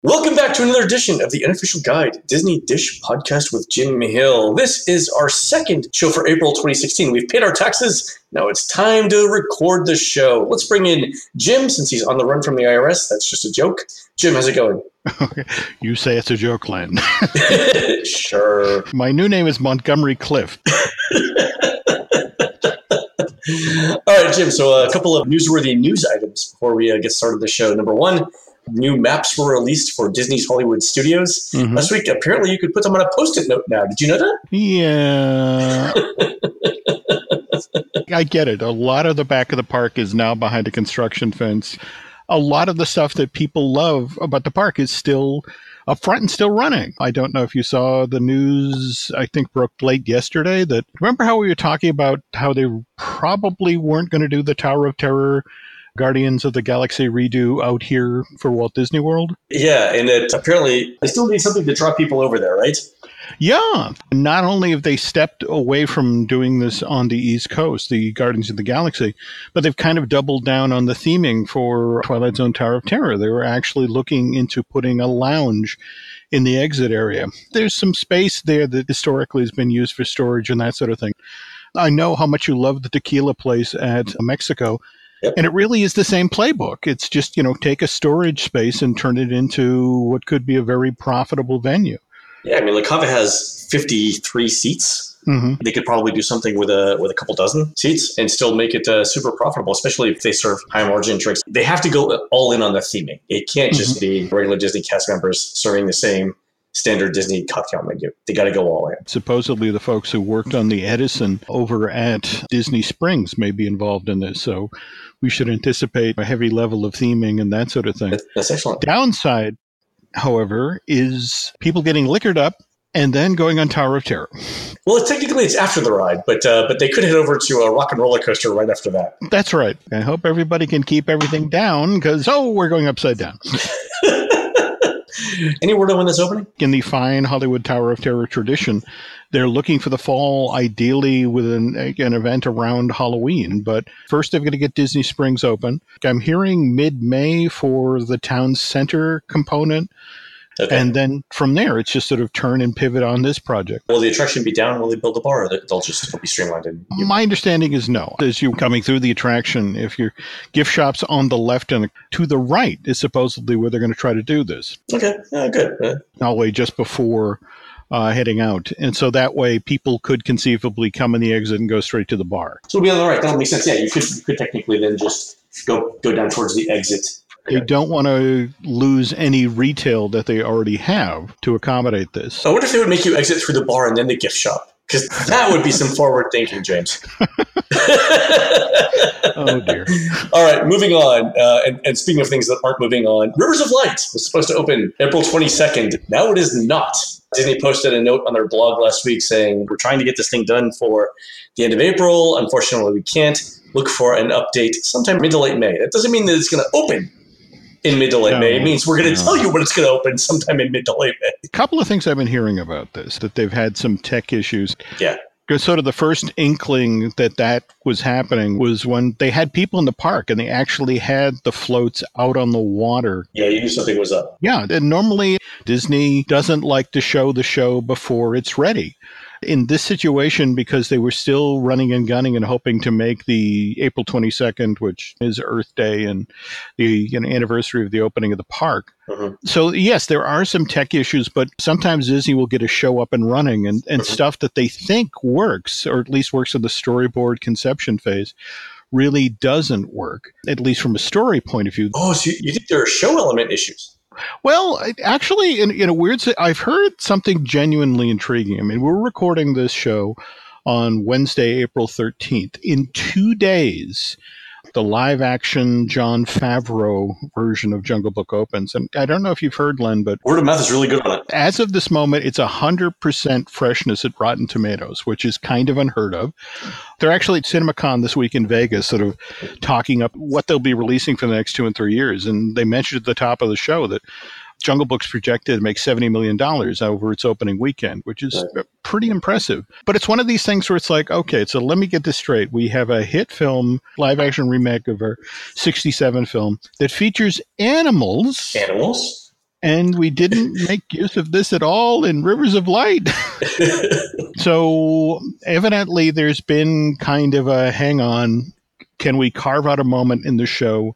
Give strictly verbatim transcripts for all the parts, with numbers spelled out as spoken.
Welcome back to another edition of the Unofficial Guide Disney Dish Podcast with Jim Hill. This is our second show for April twenty sixteen. We've paid our taxes. Now it's time to record the show. Let's bring in Jim, since he's on the run from the I R S. That's just a joke. Jim, how's it going? Okay. You say it's a joke, Len. Sure. My new name is Montgomery Clift. All right, Jim. So uh, a couple of newsworthy news items before we uh, get started the show. Number one, new maps were released for Disney's Hollywood Studios mm-hmm. last week. Apparently, you could put them on a Post-it note now. Did you know that? Yeah. I get it. A lot of the back of the park is now behind a construction fence. A lot of the stuff that people love about the park is still up front and still running. I don't know if you saw the news, I think broke late yesterday, that remember how we were talking about how they probably weren't going to do the Tower of Terror Guardians of the Galaxy redo out here for Walt Disney World? Yeah, and it, apparently they still need something to draw people over there, right? Yeah. Not only have they stepped away from doing this on the East Coast, the Guardians of the Galaxy, but they've kind of doubled down on the theming for Twilight Zone Tower of Terror. They were actually looking into putting a lounge in the exit area. There's some space there that historically has been used for storage and that sort of thing. I know how much you love the tequila place at Mexico. Yep. And it really is the same playbook. It's just, you know, take a storage space and turn it into what could be a very profitable venue. Yeah, I mean, La Cava has fifty-three seats. Mm-hmm. They could probably do something with a with a couple dozen seats and still make it uh, super profitable, especially if they serve high margin drinks. They have to go all in on the theming. It can't just mm-hmm. be regular Disney cast members serving the same standard Disney cocktail menu. They got to go all in. Supposedly the folks who worked on the Edison over at Disney Springs may be involved in this, so we should anticipate a heavy level of theming and that sort of thing. That's excellent. Downside, however, is people getting liquored up and then going on Tower of Terror. Well, technically it's after the ride, but uh, but they could head over to a Rock and Roller Coaster right after that. That's right. I hope everybody can keep everything down because, oh, we're going upside down. Any word on when that's opening? In the fine Hollywood Tower of Terror tradition, they're looking for the fall, ideally with an, an event around Halloween. But first, they've got to get Disney Springs open. I'm hearing mid-May for the town center component. Okay. And then from there, it's just sort of turn and pivot on this project. Will the attraction be down? Will they build a bar? Or they'll just it'll be streamlined? And you- My understanding is no. As you're coming through the attraction, if your gift shop's on the left and to the right is supposedly where they're going to try to do this. Okay, uh, good. Uh- All the way just before uh, heading out. And so that way, people could conceivably come in the exit and go straight to the bar. So it'll be on the right. That'll make sense. Yeah, you could, you could technically then just go go down towards the exit. They don't want to lose any retail that they already have to accommodate this. I wonder if they would make you exit through the bar and then the gift shop. Because that would be some forward thinking, James. Oh, dear. All right, moving on. Uh, and, and speaking of things that aren't moving on, Rivers of Light was supposed to open April twenty-second. Now it is not. Disney posted a note on their blog last week saying, we're trying to get this thing done for the end of April. Unfortunately, we can't. Look for an update sometime mid to late May. That doesn't mean that it's going to open in mid to late no, May. It means we're going to no. tell you when it's going to open sometime in mid to late May. A couple of things I've been hearing about this, that they've had some tech issues. Yeah. Because sort of the first inkling that that was happening was when they had people in the park and they actually had the floats out on the water. Yeah, you knew something was up. Yeah. And normally Disney doesn't like to show the show before it's ready. In this situation, because they were still running and gunning and hoping to make the April twenty-second, which is Earth Day and the you know, anniversary of the opening of the park. Mm-hmm. So, yes, there are some tech issues, but sometimes Disney will get a show up and running and, and mm-hmm. stuff that they think works, or at least works in the storyboard conception phase, really doesn't work, at least from a story point of view. Oh, so you think there are show element issues? Well, actually, in, in a weird sense, I've heard something genuinely intriguing. I mean, we're recording this show on Wednesday, April thirteenth. In two days, the live-action Jon Favreau version of Jungle Book opens. And I don't know if you've heard, Len, but word of mouth is really good on it. As of this moment, it's one hundred percent freshness at Rotten Tomatoes, which is kind of unheard of. They're actually at CinemaCon this week in Vegas, sort of talking up what they'll be releasing for the next two and three years. And they mentioned at the top of the show that Jungle Book's projected to make seventy million dollars over its opening weekend, which is right. pretty impressive. But it's one of these things where it's like, okay, so let me get this straight. We have a hit film, live-action remake of our sixty-seven film that features animals. Animals? And we didn't make use of this at all in Rivers of Light. So evidently there's been kind of a hang on. Can we carve out a moment in the show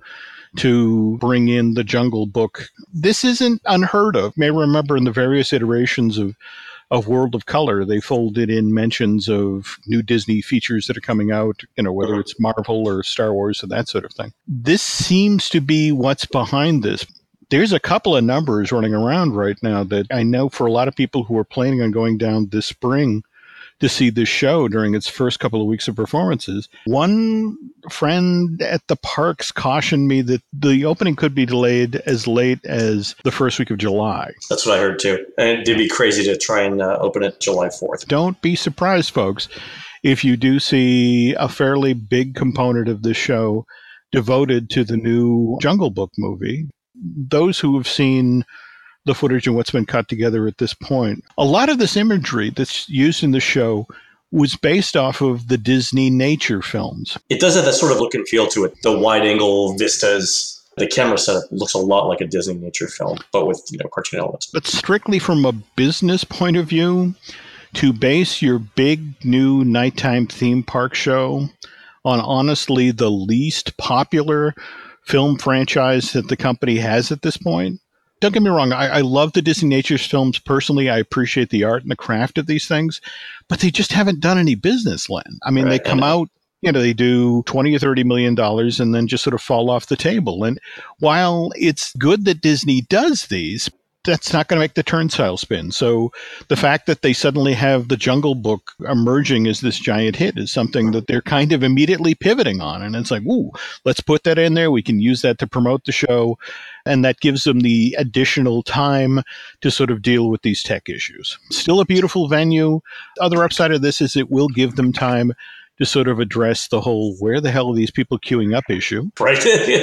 to bring in the Jungle Book? This isn't unheard of. You may remember in the various iterations of, of World of Color, they folded in mentions of new Disney features that are coming out, you know, whether it's Marvel or Star Wars or that sort of thing. This seems to be what's behind this. There's a couple of numbers running around right now that I know for a lot of people who are planning on going down this spring to see this show during its first couple of weeks of performances. One friend at the parks cautioned me that the opening could be delayed as late as the first week of July. That's what I heard too. And it'd be crazy to try and uh, open it July fourth. Don't be surprised, folks, if you do see a fairly big component of the show devoted to the new Jungle Book movie. Those who have seen the footage and what's been cut together at this point, a lot of this imagery that's used in the show was based off of the Disney nature films. It does have that sort of look and feel to it. The wide-angle vistas, the camera setup looks a lot like a Disney nature film, but with, you know, cartoon elements. But strictly from a business point of view, to base your big new nighttime theme park show on honestly the least popular film franchise that the company has at this point. Don't get me wrong, I, I love the Disney Natures films personally. I appreciate the art and the craft of these things, but they just haven't done any business, Len. I mean, right, they come out, you know, they do twenty or thirty million dollars and then just sort of fall off the table. And while it's good that Disney does these, that's not going to make the turnstile spin. So the fact that they suddenly have the Jungle Book emerging as this giant hit is something that they're kind of immediately pivoting on. And it's like, ooh, let's put that in there. We can use that to promote the show. And that gives them the additional time to sort of deal with these tech issues. Still a beautiful venue. Other upside of this is it will give them time to sort of address the whole where the hell are these people queuing up issue. Right.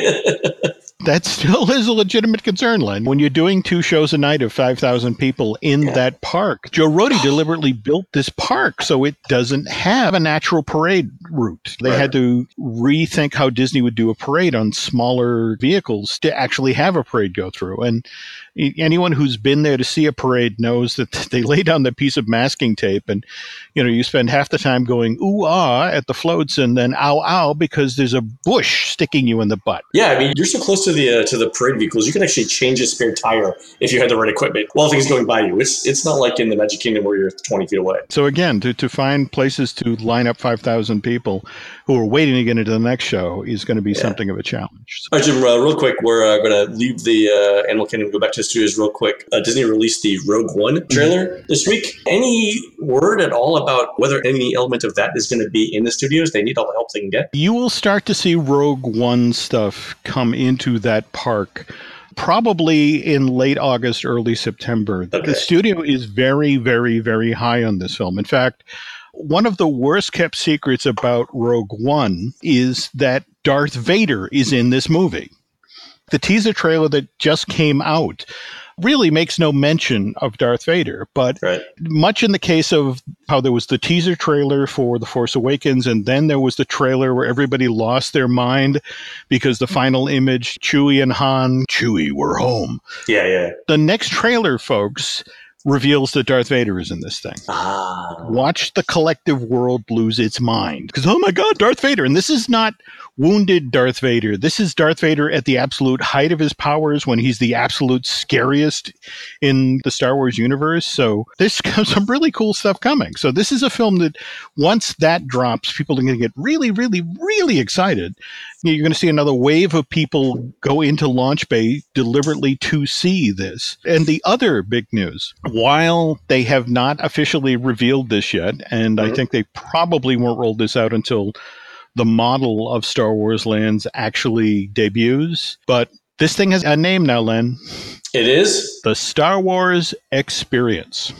That still is a legitimate concern, Len. When you're doing two shows a night of five thousand people in yeah. that park, Joe Rohde deliberately built this park so it doesn't have a natural parade route. They right. had to rethink how Disney would do a parade on smaller vehicles to actually have a parade go through. And anyone who's been there to see a parade knows that they lay down the piece of masking tape and, you know, you spend half the time going, ooh, ah, at the floats and then ow, ow, because there's a bush sticking you in the butt. Yeah, I mean, you're so close to the uh, to the parade vehicles, you can actually change a spare tire if you had the right equipment while things going by you. It's it's not like in the Magic Kingdom where you're twenty feet away. So again, to, to find places to line up five thousand people who are waiting to get into the next show is going to be yeah. something of a challenge. All right, Jim, uh, real quick, we're uh, going to leave the uh, Animal Kingdom and go back to the studios real quick. Uh, Disney released the Rogue One trailer mm-hmm. this week. Any word at all about whether any element of that is going to be in the studios? They need all the help they can get. You will start to see Rogue One stuff come into that park probably in late August, early September. Okay. The studio is very, very, very high on this film. In fact, one of the worst kept secrets about Rogue One is that Darth Vader is in this movie. The teaser trailer that just came out really makes no mention of Darth Vader, but right. much in the case of how there was the teaser trailer for The Force Awakens, and then there was the trailer where everybody lost their mind because the final image, Chewie and Han, Chewie, we're home. Yeah, yeah. The next trailer, folks, reveals that Darth Vader is in this thing. Ah. Watch the collective world lose its mind. Because, oh my God, Darth Vader. And this is not wounded Darth Vader. This is Darth Vader at the absolute height of his powers when he's the absolute scariest in the Star Wars universe. So there's some really cool stuff coming. So this is a film that once that drops, people are going to get really, really, really excited. You're going to see another wave of people go into Launch Bay deliberately to see this. And the other big news, while they have not officially revealed this yet, and mm-hmm. I think they probably won't roll this out until the model of Star Wars Lands actually debuts, but this thing has a name now, Len. It is? The Star Wars Experience.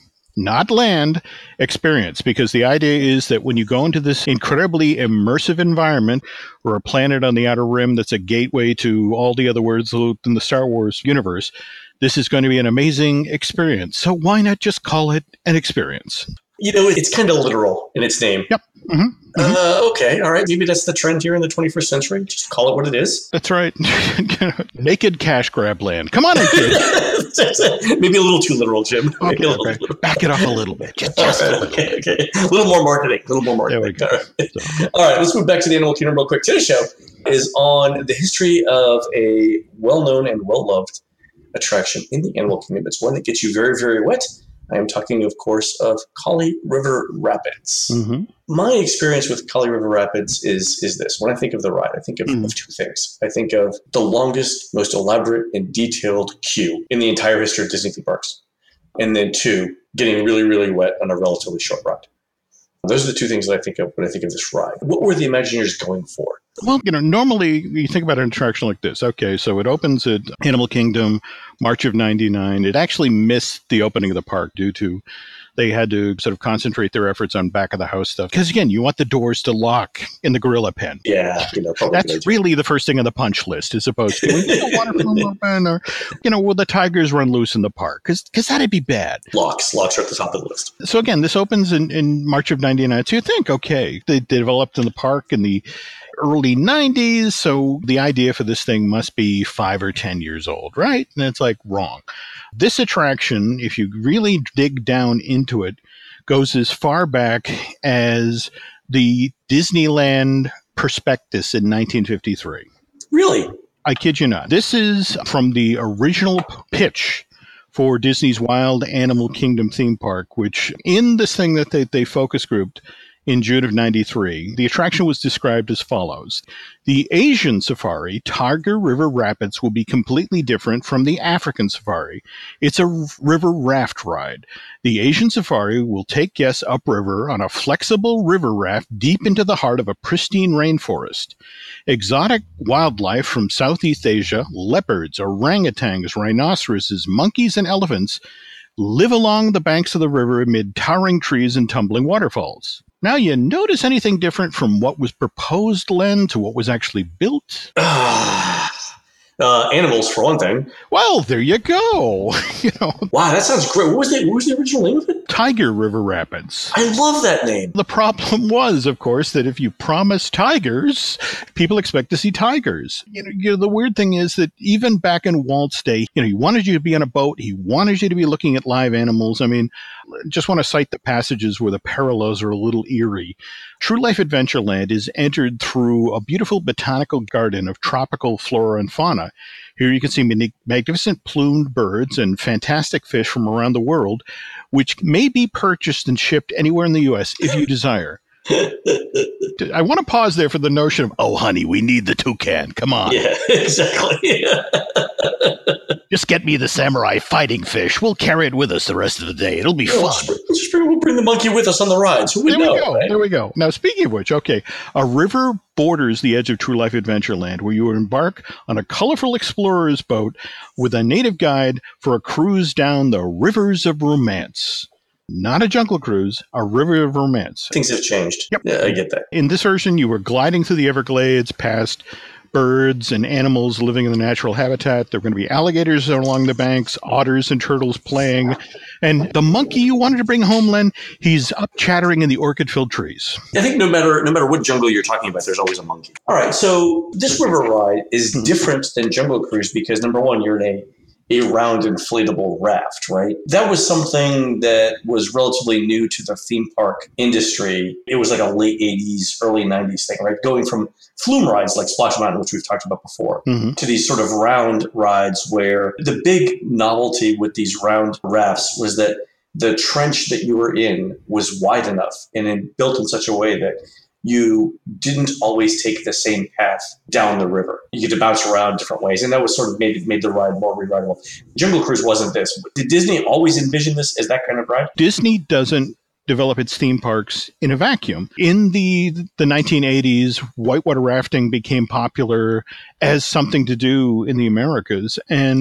Not Land, Experience, because the idea is that when you go into this incredibly immersive environment or a planet on the outer rim that's a gateway to all the other worlds in the Star Wars universe, this is going to be an amazing experience. So why not just call it an experience? You know, it's kind of literal in its name. Yep. Mm-hmm. Mm-hmm. Uh, okay, all right. Maybe that's the trend here in the twenty-first century. Just call it what it is. That's right. Naked cash grab land. Come on in, kid. Maybe a little too literal, Jim. Okay, a little, okay. Back it up a little bit. Just, just right, a little okay, bit. okay. A little more marketing. A little more marketing. There we go. All right. So. All right, let's move back to the Animal Kingdom real quick. Today's show is on the history of a well-known and well-loved attraction in the Animal Kingdom. It's one that gets you very, very wet. I am talking, of course, of Kali River Rapids. Mm-hmm. My experience with Kali River Rapids is is this. When I think of the ride, I think of, mm. of two things. I think of the longest, most elaborate, and detailed queue in the entire history of Disney theme parks. And then two, getting really, really wet on a relatively short ride. Those are the two things that I think of when I think of this ride. What were the Imagineers going for? Well, you know, normally you think about an attraction like this. Okay, so it opens at Animal Kingdom, March of ninety-nine. It actually missed the opening of the park due to they had to sort of concentrate their efforts on back of the house stuff. Because again, you want the doors to lock in the gorilla pen. Yeah, you know, that's really the first thing on the punch list, as opposed to when the water from open, or you know, will the tigers run loose in the park? Because because that'd be bad. Locks, locks are at the top of the list. So again, this opens in, in March of ninety-nine. So you think, okay, they, they developed in the park in the early nineties, so the idea for this thing must be five or ten years old, right? And it's like wrong. This attraction, if you really dig down into it, goes as far back as the Disneyland prospectus in nineteen fifty-three. Really? I kid you not. This is from the original pitch for Disney's Wild Animal Kingdom theme park, which in this thing that they, they focus grouped in June of ninety-three, the attraction was described as follows. The Asian safari, Tiger River Rapids, will be completely different from the African safari. It's a river raft ride. The Asian safari will take guests upriver on a flexible river raft deep into the heart of a pristine rainforest. Exotic wildlife from Southeast Asia, leopards, orangutans, rhinoceroses, monkeys, and elephants live along the banks of the river amid towering trees and tumbling waterfalls. Now, you notice anything different from what was proposed, Len, to what was actually built? Uh, animals, for one thing. Well, there you go. you know, wow, that sounds great. What was the what was the original name of it? Tiger River Rapids. I love that name. The problem was, of course, that if you promise tigers, people expect to see tigers. You know, you know, the weird thing is that even back in Walt's day, you know, he wanted you to be on a boat. He wanted you to be looking at live animals. I mean, just want to cite the passages where the parallels are a little eerie. True Life Adventureland is entered through a beautiful botanical garden of tropical flora and fauna. Here you can see magnificent plumed birds and fantastic fish from around the world, which may be purchased and shipped anywhere in the U S if you desire. I want to pause there for the notion of, oh, honey, we need the toucan. Come on. Yeah, exactly. Just get me the samurai fighting fish. We'll carry it with us the rest of the day. It'll be yeah, fun. Let's, let's just bring, we'll bring the monkey with us on the rides. Who would there know, we go. Right? There we go. Now, speaking of which, okay, a river borders the edge of True Life Adventureland, where you will embark on a colorful explorer's boat with a native guide for a cruise down the rivers of romance. Not a jungle cruise, a river of romance. Things have changed. Yep. Yeah, I get that. In this version, you were gliding through the Everglades past birds and animals living in the natural habitat. There were going to be alligators along the banks, otters and turtles playing. And the monkey you wanted to bring home, Len, he's up chattering in the orchid-filled trees. I think no matter no matter what jungle you're talking about, there's always a monkey. All right, so this river ride is mm-hmm. different than Jungle Cruise because, number one, you're in a a round inflatable raft, right? That was something that was relatively new to the theme park industry. It was like a late eighties, early nineties thing, right? Going from flume rides like Splash Mountain, which we've talked about before, mm-hmm. to these sort of round rides where the big novelty with these round rafts was that the trench that you were in was wide enough and in, built in such a way that you didn't always take the same path down the river. You had to bounce around different ways, and that was sort of made, made the ride more re-rideable. Jungle Cruise wasn't this. Did Disney always envision this as that kind of ride? Disney doesn't develop its theme parks in a vacuum. In the the nineteen eighties, whitewater rafting became popular as something to do in the Americas, and yeah.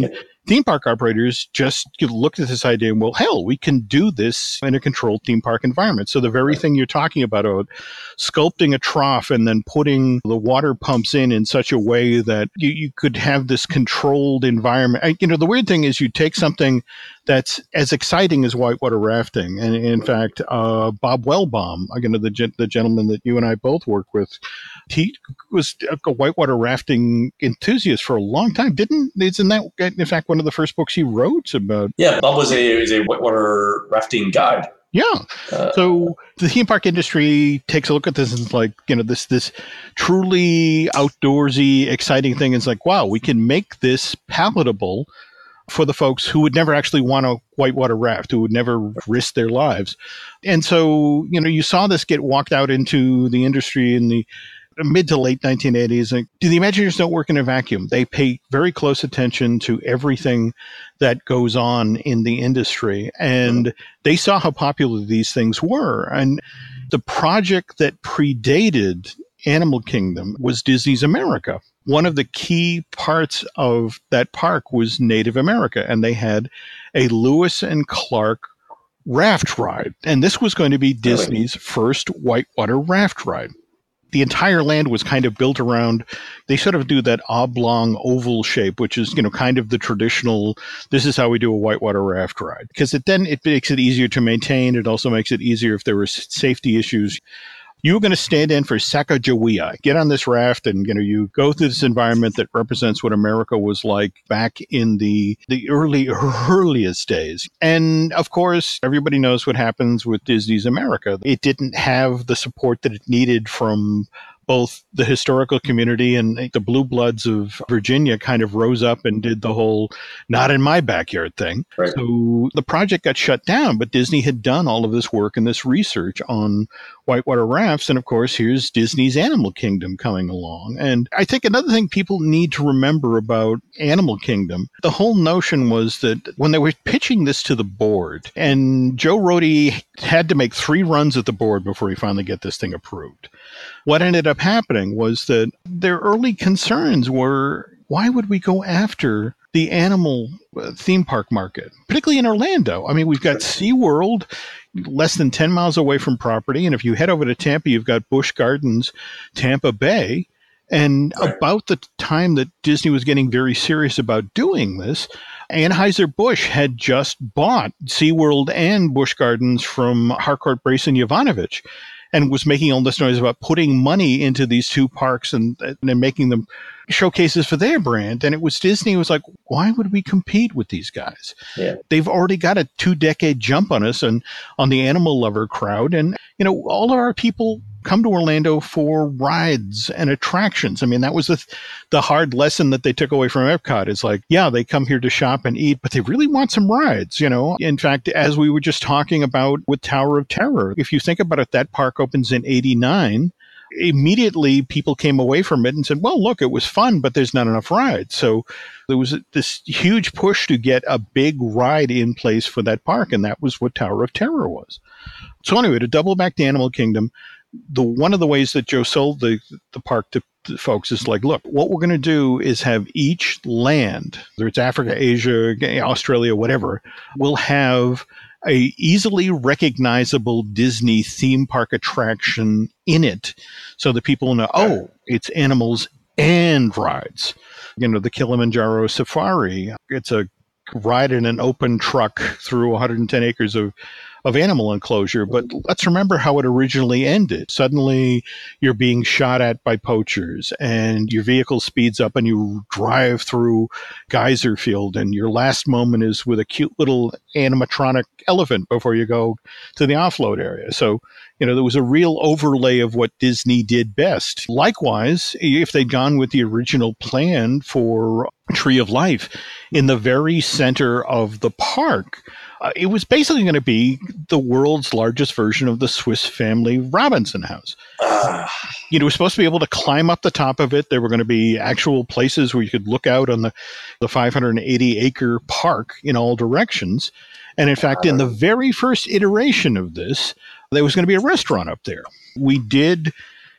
theme park operators just looked at this idea and, well, hell, we can do this in a controlled theme park environment. So the very thing you're talking about, about sculpting a trough and then putting the water pumps in in such a way that you, you could have this controlled environment. I, you know, the weird thing is you take something that's as exciting as whitewater rafting. And in fact, uh, Bob Wellbaum, again, the, gen- the gentleman that you and I both work with, he was a whitewater rafting enthusiast for a long time. Didn't, isn't that, in fact, one of the first books he wrote about? Yeah, Bob was a, was a whitewater rafting guide. Yeah. Uh, so the theme park industry takes a look at this and it's like, you know, this this truly outdoorsy, exciting thing. It's like, wow, we can make this palatable for the folks who would never actually want to whitewater raft, who would never risk their lives. And so, you know, you saw this get walked out into the industry in the mid to late nineteen eighties. And the Imagineers don't work in a vacuum. They pay very close attention to everything that goes on in the industry. And they saw how popular these things were. And the project that predated Animal Kingdom was Disney's America. One of the key parts of that park was Native America, and they had a Lewis and Clark raft ride. And this was going to be Disney's first whitewater raft ride. The entire land was kind of built around, they sort of do that oblong oval shape, which is, you know, kind of the traditional, this is how we do a whitewater raft ride. Because it then it makes it easier to maintain. It also makes it easier if there were safety issues. You were going to stand in for Sacagawea, get on this raft, and you know you go through this environment that represents what America was like back in the the early earliest days. And of course, everybody knows what happens with Disney's America. It didn't have the support that it needed from both the historical community and the blue bloods of Virginia kind of rose up and did the whole not in my backyard thing. Right. So the project got shut down, but Disney had done all of this work and this research on whitewater rafts. And of course, here's Disney's Animal Kingdom coming along. And I think another thing people need to remember about Animal Kingdom, the whole notion was that when they were pitching this to the board, and Joe Rohde had to make three runs at the board before he finally get this thing approved. What ended up happening was that their early concerns were, why would we go after the animal theme park market, particularly in Orlando? I mean, we've got SeaWorld less than ten miles away from property. And if you head over to Tampa, you've got Busch Gardens, Tampa Bay. And about the time that Disney was getting very serious about doing this, Anheuser-Busch had just bought SeaWorld and Busch Gardens from Harcourt, Brace, and Yovanovitch, and was making all this noise about putting money into these two parks and, and making them showcases for their brand. And it was Disney was like, why would we compete with these guys? Yeah. They've already got a two-decade jump on us and on the animal lover crowd. And, you know, all of our people come to Orlando for rides and attractions. I mean, that was the, the hard lesson that they took away from Epcot. It's like, yeah, they come here to shop and eat, but they really want some rides, you know? In fact, as we were just talking about with Tower of Terror, if you think about it, that park opens in eighty-nine. Immediately, people came away from it and said, well, look, it was fun, but there's not enough rides. So there was this huge push to get a big ride in place for that park, and that was what Tower of Terror was. So anyway, to double back to Animal Kingdom, the one of the ways that Joe sold the, the park to, to folks is like, look, what we're going to do is have each land, whether it's Africa, Asia, Australia, whatever, will have a easily recognizable Disney theme park attraction in it so that people know, oh, it's animals and rides. You know, the Kilimanjaro Safari, it's a ride in an open truck through one hundred ten acres of of animal enclosure. But let's remember how it originally ended. Suddenly you're being shot at by poachers and your vehicle speeds up and you drive through Geyser Field, and your last moment is with a cute little animatronic elephant before you go to the offload area. So, you know, there was a real overlay of what Disney did best. Likewise, if they'd gone with the original plan for Tree of Life, in the very center of the park, uh, it was basically going to be the world's largest version of the Swiss Family Robinson house. Uh, you know, it was supposed to be able to climb up the top of it. There were going to be actual places where you could look out on the, the five hundred eighty acre park in all directions. And in fact, in the very first iteration of this, there was going to be a restaurant up there. We did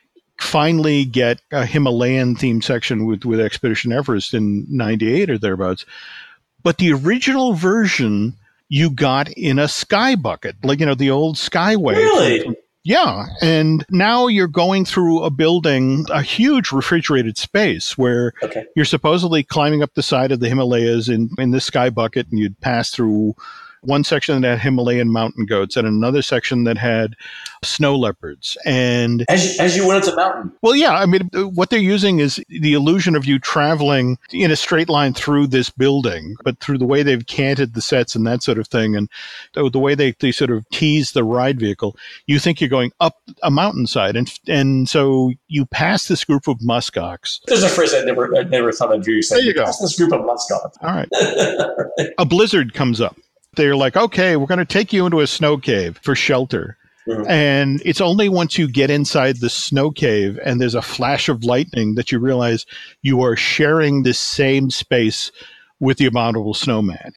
finally get a Himalayan themed section with, with Expedition Everest in ninety-eight or thereabouts. But the original version you got in a sky bucket, like, you know, the old Skyway. Really? From, yeah. And now you're going through a building, a huge refrigerated space where okay. you're supposedly climbing up the side of the Himalayas in, in this sky bucket, and you'd pass through one section that had Himalayan mountain goats and another section that had snow leopards. And as you, as you went up the mountain. Well, yeah, I mean, what they're using is the illusion of you traveling in a straight line through this building, but through the way they've canted the sets and that sort of thing, and the, the way they, they sort of tease the ride vehicle, you think you're going up a mountainside. And and so you pass this group of muskox. There's a phrase I never I never thought I'd hear you say. There you go. Pass this group of muskox. All right. A blizzard comes up. They're like, okay, we're going to take you into a snow cave for shelter. Mm-hmm. And it's only once you get inside the snow cave and there's a flash of lightning that you realize you are sharing the same space with the Abominable Snowman.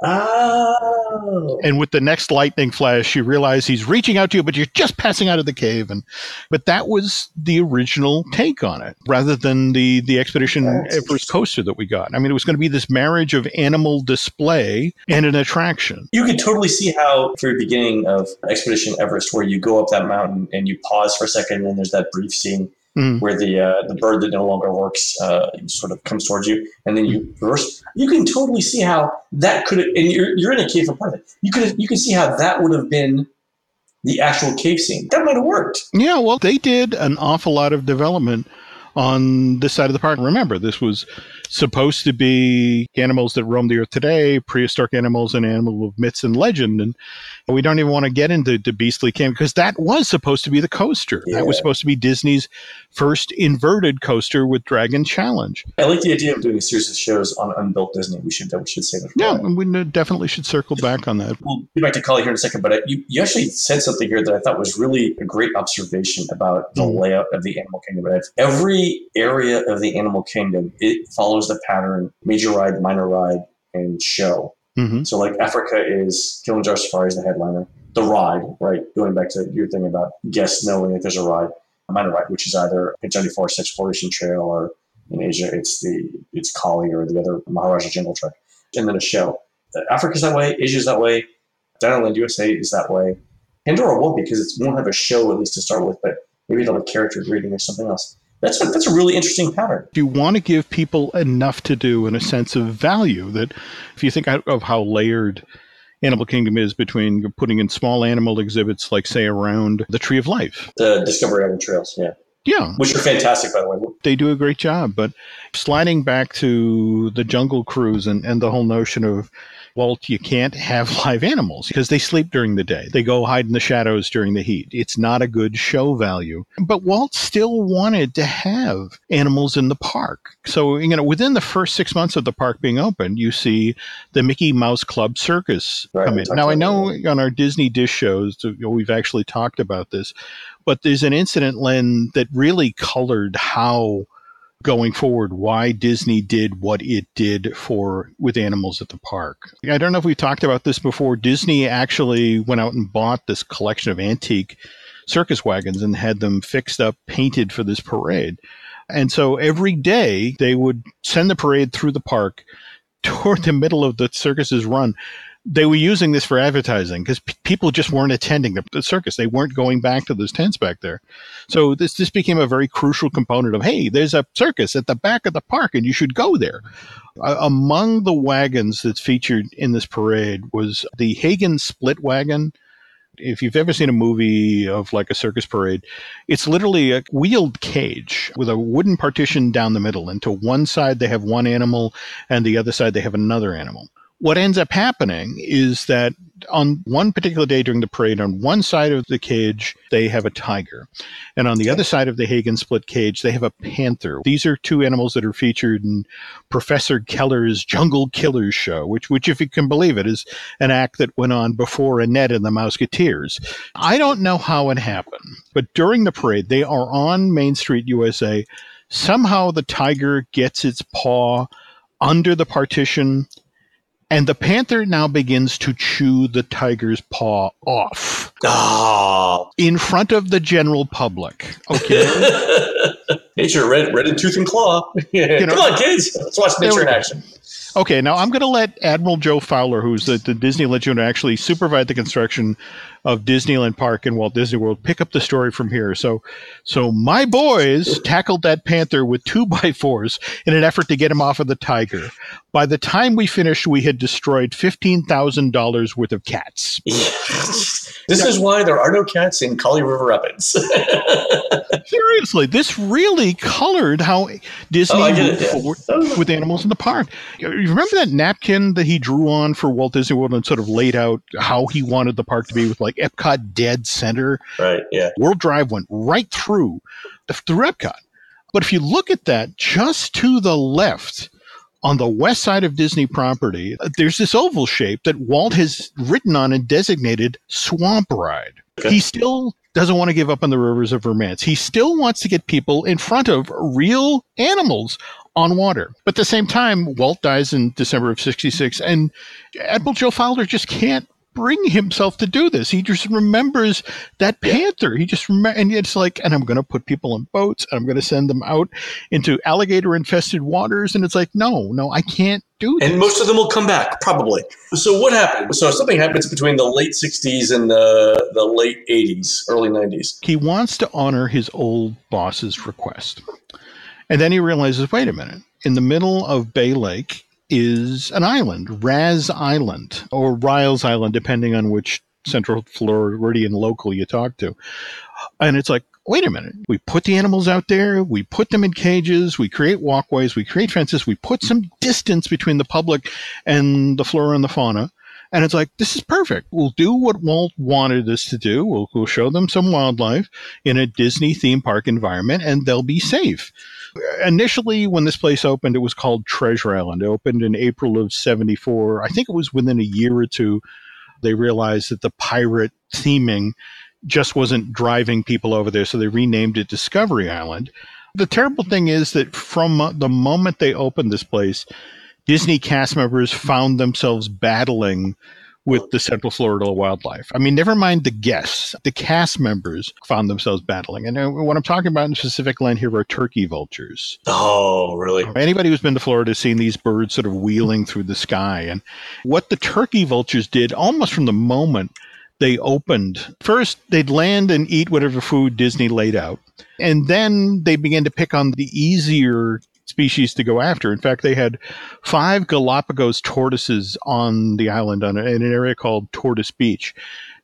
Oh. And with the next lightning flash, you realize he's reaching out to you, but you're just passing out of the cave. And But that was the original take on it, rather than the, the Expedition That's Everest coaster that we got. I mean, it was going to be this marriage of animal display and an attraction. You could totally see how, for the beginning of Expedition Everest, where you go up that mountain and you pause for a second, and there's that brief scene Mm. where the uh, the bird that no longer works uh, sort of comes towards you, and then you reverse. You can totally see how that could have, and you're you're in a cave for part of it. You could you can see how that would have been the actual cave scene. That might have worked. Yeah, well, they did an awful lot of development on this side of the park. Remember, this was supposed to be animals that roam the earth today, prehistoric animals and animals of myths and legend. And we don't even want to get into the Beastly Camp because that was supposed to be the coaster. Yeah. That was supposed to be Disney's first inverted coaster with Dragon Challenge. I like the idea of doing a series of shows on Unbuilt Disney. We should we should say that. Yeah, and we definitely should circle back on that. We'll be back to Kali here in a second, but you, you actually said something here that I thought was really a great observation about the mm. layout of the animal kingdom. Every area of the animal kingdom, it follows the pattern major ride, minor ride, and show. Mm-hmm. So like Africa is Kilimanjaro Safari is the headliner. The ride, right? Going back to your thing about guests knowing that there's a ride, a minor ride, which is either Panchanti Forest Exploration Trail, or in Asia it's the it's Kali or the other Maharaja Jungle Trek, and then a show. Africa's that way, Asia's that way, Dinoland U S A is that way. Pandora won't because it won't have a show at least to start with, but maybe it'll have a character greeting or something else. That's a, that's a really interesting pattern. You want to give people enough to do and a sense of value that if you think of how layered Animal Kingdom is between putting in small animal exhibits like, say, around the Tree of Life. The Discovery Island Trails, yeah. Yeah. Which are fantastic, by the way. They do a great job. But sliding back to the Jungle Cruise and, and the whole notion of, well, you can't have live animals because they sleep during the day. They go hide in the shadows during the heat. It's not a good show value. But Walt still wanted to have animals in the park. So, you know, within the first six months of the park being open, you see the Mickey Mouse Club Circus right, come in. Now, I know that. On our Disney Dish shows, we've actually talked about this, but there's an incident, Len, that really colored how going forward, why Disney did what it did for with animals at the park. I don't know if we talked about this before. Disney actually went out and bought this collection of antique circus wagons and had them fixed up, painted for this parade. And so every day they would send the parade through the park toward the middle of the circus's run. They were using this for advertising because p- people just weren't attending the, the circus. They weren't going back to those tents back there. So this this became a very crucial component of, hey, there's a circus at the back of the park and you should go there. Uh, among the wagons that's featured in this parade was the Hagen Split Wagon. If you've ever seen a movie of like a circus parade, it's literally a wheeled cage with a wooden partition down the middle. And to one side, they have one animal and the other side, they have another animal. What ends up happening is that on one particular day during the parade, on one side of the cage, they have a tiger. And on the other side of the Hagen Split cage, they have a panther. These are two animals that are featured in Professor Keller's Jungle Killers show, which, which, if you can believe it, is an act that went on before Annette and the Mouseketeers. I don't know how it happened, but during the parade, they are on Main Street, U S A. Somehow the tiger gets its paw under the partition, and the panther now begins to chew the tiger's paw off. Oh. In front of the general public. Okay. Nature, red, red in tooth and claw. You know, come on, kids. Let's watch nature in action. Okay, now I'm going to let Admiral Joe Fowler, who's the, the Disney legend who actually supervised the construction of Disneyland Park and Walt Disney World, pick up the story from here. So, so my boys tackled that panther with two by fours in an effort to get him off of the tiger. By the time we finished, we had destroyed fifteen thousand dollars worth of cats. Yeah. This yeah. is why there are no cats in Kali River Rapids. Seriously, this really colored how Disney oh, moved yeah. forward with animals in the park. You remember that napkin that he drew on for Walt Disney World and sort of laid out how he wanted the park to be with like Epcot dead center? Right, yeah. World Drive went right through, through Epcot. But if you look at that, just to the left, on the west side of Disney property, there's this oval shape that Walt has written on and designated Swamp Ride. Okay. He still doesn't want to give up on the rivers of romance. He still wants to get people in front of real animals on water. But at the same time, Walt dies in December of sixty-six, and Admiral Joe Fowler just can't bring himself to do this. He just remembers that panther. He just remember, and it's like, and I'm going to put people in boats, and I'm going to send them out into alligator-infested waters, and it's like, no, no, I can't do this. And most of them will come back, probably. So what happened? So something happens between the late sixties and the, the late eighties, early nineties. He wants to honor his old boss's request. And then he realizes, wait a minute, in the middle of Bay Lake is an island, Raz Island, or Riles Island, depending on which Central Floridian local you talk to. And it's like, wait a minute, we put the animals out there, we put them in cages, we create walkways, we create fences, we put some distance between the public and the flora and the fauna. And it's like, this is perfect. We'll do what Walt wanted us to do. We'll, we'll show them some wildlife in a Disney theme park environment, and they'll be safe. Initially, when this place opened, it was called Treasure Island. It opened in April of seventy-four. I think it was within a year or two, they realized that the pirate theming just wasn't driving people over there, so they renamed it Discovery Island. The terrible thing is that from the moment they opened this place, Disney cast members found themselves battling with the Central Florida wildlife. I mean, never mind the guests. The cast members found themselves battling. And what I'm talking about in specific land here are turkey vultures. Oh, really? Anybody who's been to Florida has seen these birds sort of wheeling through the sky. And what the turkey vultures did almost from the moment they opened, first they'd land and eat whatever food Disney laid out. And then they began to pick on the easier species to go after. In fact, they had five Galapagos tortoises on the island on a, in an area called Tortoise Beach.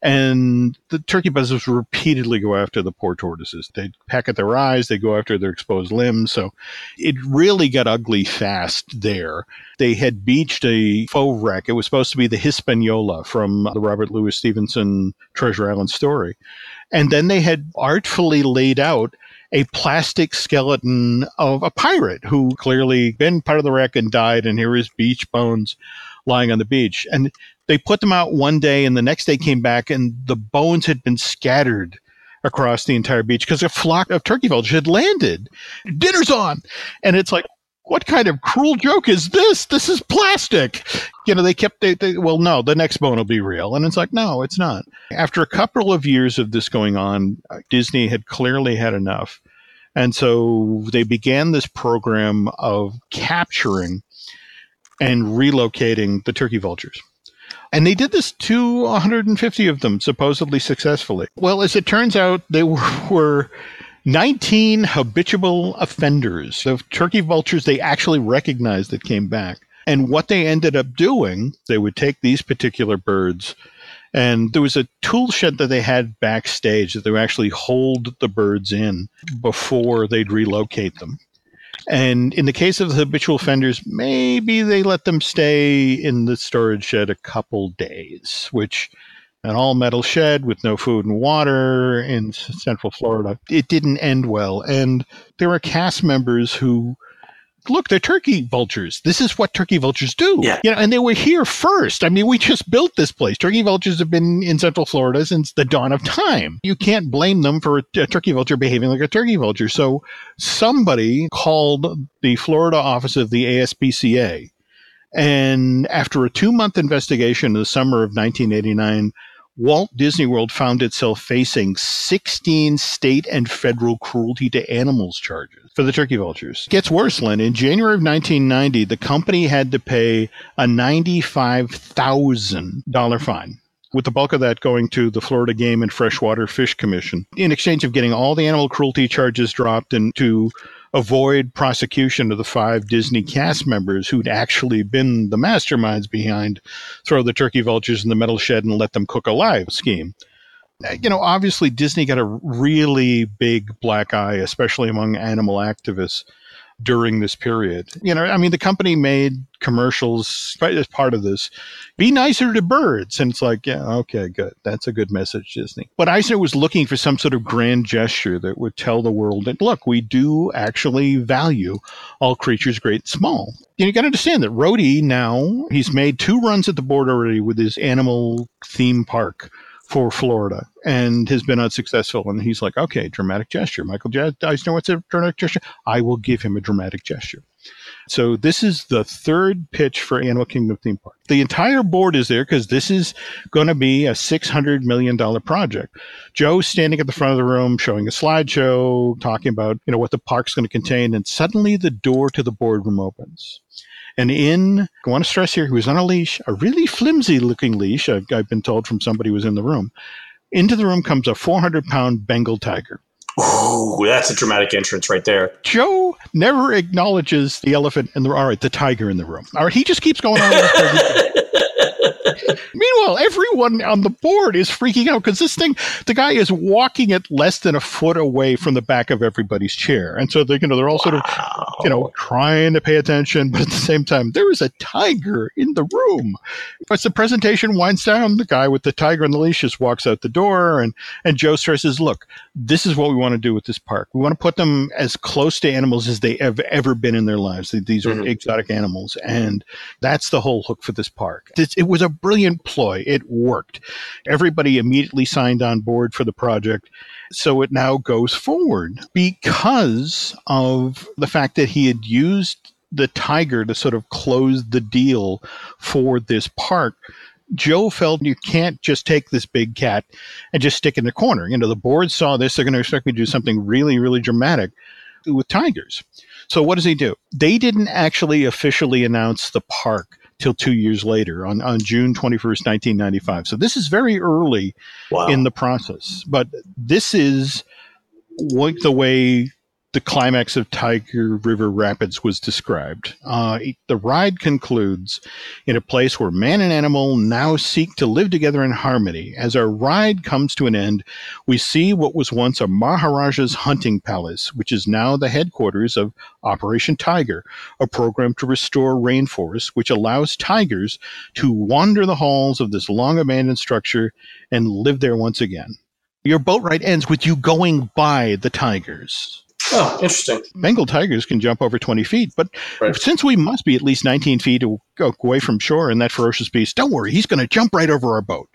And the turkey buzzards would repeatedly go after the poor tortoises. They'd peck at their eyes, they'd go after their exposed limbs. So it really got ugly fast there. They had beached a faux wreck. It was supposed to be the Hispaniola from the Robert Louis Stevenson Treasure Island story. And then they had artfully laid out a plastic skeleton of a pirate who clearly been part of the wreck and died, and here is beach bones lying on the beach. And they put them out one day, and the next day came back, and the bones had been scattered across the entire beach because a flock of turkey vultures had landed. Dinner's on! And it's like, what kind of cruel joke is this? This is plastic. You know, they kept, they, they, well, no, the next bone will be real. And it's like, no, it's not. After a couple of years of this going on, Disney had clearly had enough. And so they began this program of capturing and relocating the turkey vultures. And they did this to one hundred fifty of them, supposedly successfully. Well, as it turns out, they were, were nineteen habitual offenders of turkey vultures they actually recognized that came back. And what they ended up doing, they would take these particular birds, and there was a tool shed that they had backstage that they would actually hold the birds in before they'd relocate them. And in the case of the habitual offenders, maybe they let them stay in the storage shed a couple days, which an all-metal shed with no food and water in Central Florida, it didn't end well. And there were cast members who, look, they're turkey vultures. This is what turkey vultures do. Yeah. You know, and they were here first. I mean, we just built this place. Turkey vultures have been in Central Florida since the dawn of time. You can't blame them for a, a turkey vulture behaving like a turkey vulture. So somebody called the Florida office of the A S P C A. And after a two-month investigation in the summer of nineteen eighty-nine, Walt Disney World found itself facing sixteen state and federal cruelty to animals charges for the turkey vultures. It gets worse, Lynn. In January of nineteen ninety, the company had to pay a ninety-five thousand dollars fine, with the bulk of that going to the Florida Game and Freshwater Fish Commission, in exchange of getting all the animal cruelty charges dropped and to avoid prosecution of the five Disney cast members who'd actually been the masterminds behind throw the turkey vultures in the metal shed and let them cook alive scheme. You know, obviously Disney got a really big black eye, especially among animal activists during this period. You know, I mean, the company made commercials as part of this. Be nicer to birds. And it's like, yeah, okay, good. That's a good message, Disney. But Eisner was looking for some sort of grand gesture that would tell the world that, look, we do actually value all creatures, great and small. You, know, you got to understand that Rhodey now, he's made two runs at the board already with his animal theme park for Florida and has been unsuccessful. And he's like, okay, dramatic gesture. Michael J- Eisner wants a dramatic gesture. I will give him a dramatic gesture. So this is the third pitch for Animal Kingdom theme park. The entire board is there because this is going to be a six hundred million dollars project. Joe's standing at the front of the room showing a slideshow, talking about, you know, what the park's going to contain. And suddenly the door to the boardroom opens. And in, I want to stress here, he was on a leash, a really flimsy-looking leash, I've, I've been told from somebody who was in the room. Into the room comes a four hundred pound Bengal tiger. Ooh, that's a dramatic entrance right there. Joe never acknowledges the elephant in the, all right, the tiger in the room. All right, he just keeps going on. Meanwhile, everyone on the board is freaking out because this thing, the guy is walking it less than a foot away from the back of everybody's chair. And so they're, you know, they're all sort of, you know, trying to pay attention, but at the same time, there is a tiger in the room. As the presentation winds down, the guy with the tiger on the leash just walks out the door, and, and Joe stresses, look, this is what we want to do with this park. We want to put them as close to animals as they have ever been in their lives. These are mm-hmm. exotic animals, and that's the whole hook for this park. It, it was a brilliant ploy. It worked. Everybody immediately signed on board for the project. So it now goes forward because of the fact that he had used the tiger to sort of close the deal for this park. Joe felt you can't just take this big cat and just stick it in the corner. You know, the board saw this. They're going to expect me to do something really, really dramatic with tigers. So what does he do? They didn't actually officially announce the park till two years later on, on June twenty-first, nineteen ninety-five. So this is very early wow. in the process. But this is what the way the climax of Tiger River Rapids was described. Uh, the ride concludes in a place where man and animal now seek to live together in harmony. As our ride comes to an end, we see what was once a Maharaja's hunting palace, which is now the headquarters of Operation Tiger, a program to restore rainforests, which allows tigers to wander the halls of this long-abandoned structure and live there once again. Your boat ride ends with you going by the tigers. Oh, interesting. Bengal tigers can jump over twenty feet, but right. since we must be at least nineteen feet away from shore in that ferocious beast, don't worry, he's going to jump right over our boat.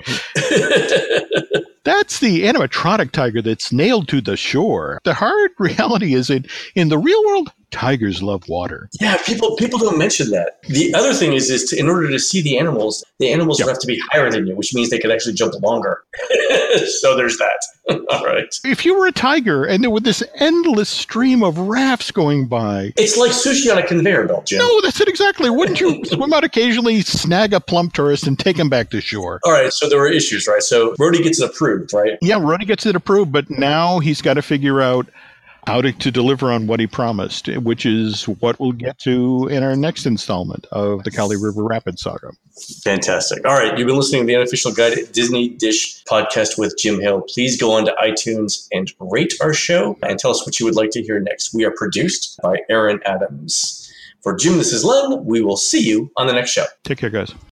That's the animatronic tiger that's nailed to the shore. The hard reality is in, in the real world, tigers love water. Yeah, people people don't mention that. The other thing is, is to, in order to see the animals, the animals yep. would have to be higher than you, which means they could actually jump longer. So there's that. All right. If you were a tiger and there was this endless stream of rafts going by. It's like sushi on a conveyor belt, Jim. No, that's it exactly. Wouldn't you swim out occasionally, snag a plump tourist, and take him back to shore? All right, so there were issues, right? So Rhodey gets it approved, right? Yeah, Rhodey gets it approved, but now he's got to figure out how to, to deliver on what he promised, which is what we'll get to in our next installment of the Kali River Rapids saga. Fantastic. All right. You've been listening to the Unofficial Guide Disney Dish podcast with Jim Hill. Please go on to iTunes and rate our show and tell us what you would like to hear next. We are produced by Aaron Adams. For Jim, this is Len. We will see you on the next show. Take care, guys.